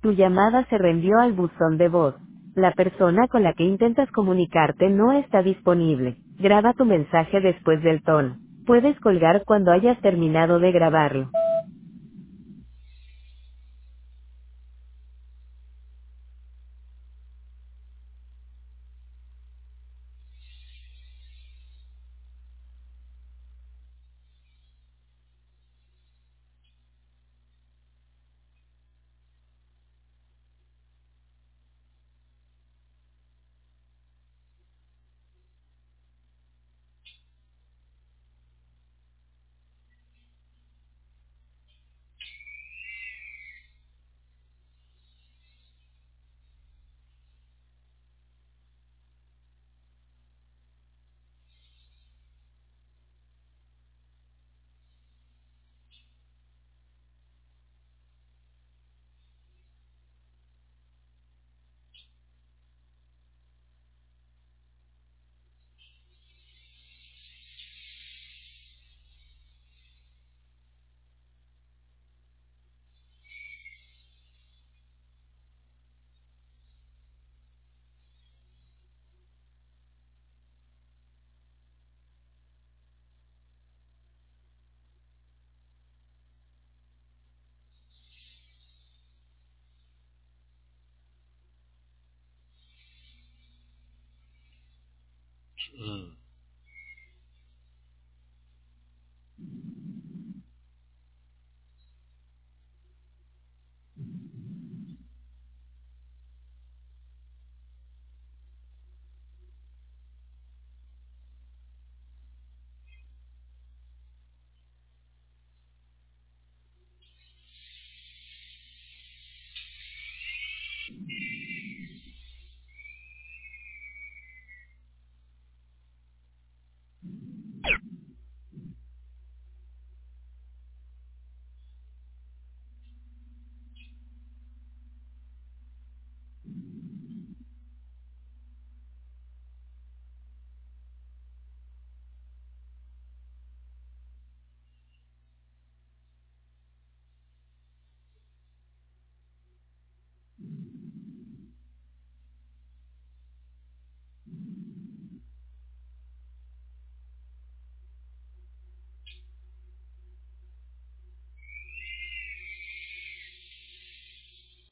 Tu llamada se reenvió al buzón de voz. La persona con la que intentas comunicarte no está disponible. Graba tu mensaje después del tono. Puedes colgar cuando hayas terminado de grabarlo.